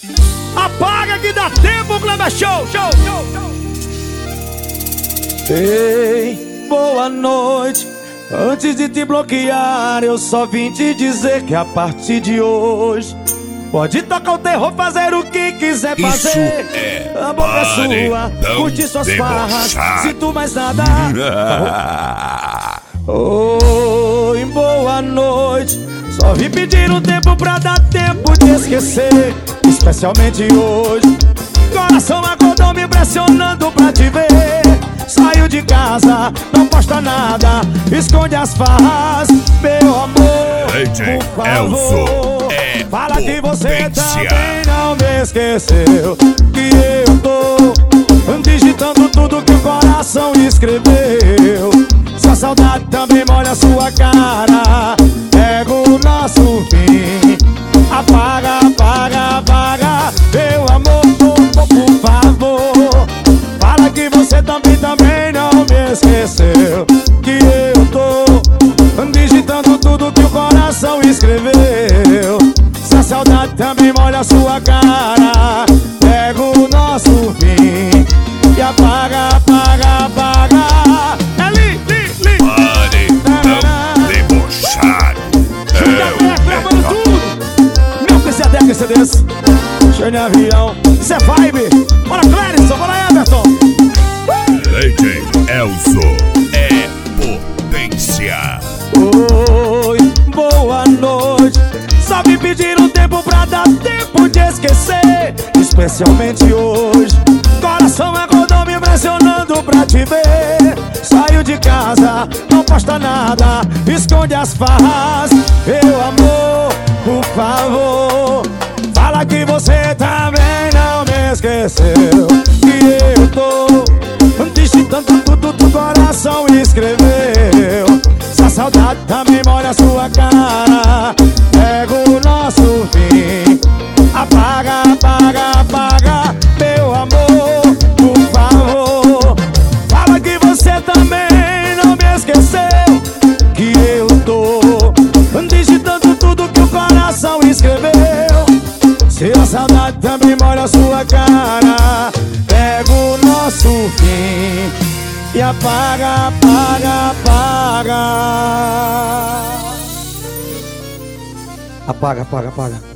Apaga que dá tempo, Kleber Show, show, show, show. Ei, boa noite. Antes de te bloquear, eu só vim te dizer que a partir de hoje pode tocar o terror, fazer o que quiser fazer. A boca é sua, curte suas farras, sinto mais nada. Oi, boa noite. Só vim pedir um tempo pra dar tempo de esquecer, especialmente hoje. Coração acordou me pressionando pra te ver. Saiu de casa, não posta nada, esconde as farras. Meu amor, por favor, fala que você também não me esqueceu, que eu tô digitando tudo que o coração escreveu. Sua saudade também molha sua cara, pega o nosso fim. Apaga, apaga, apaga, meu amor, por favor. Fala que você também não me esqueceu, que eu tô digitando tudo que o coração escreveu. Sua saudade também molha sua cara, pega o nosso fim e apaga, apaga, apaga. Desse. Cheio de avião, isso é vibe. Bora Clérison, bora Everton. DJ Elzo é potência. Oi, boa noite. Só vim pedir um tempo pra dar tempo de esquecer, especialmente hoje. Coração acordou me pressionando pra te ver. Saiu de casa, não posta nada, esconde as farras. Meu amor, por favor, fala que você também não me esqueceu, que eu tô digitando tudo que o coração escreveu. Sua saudade também molha sua cara, pega o nosso fim. Apaga, apaga, apaga, meu amor, por favor. Fala que você também não me esqueceu, que eu tô digitando tudo que o coração escreveu. Se a saudade também molha sua cara, pega o nosso fim e apaga, apaga, apaga. Apaga, apaga, apaga.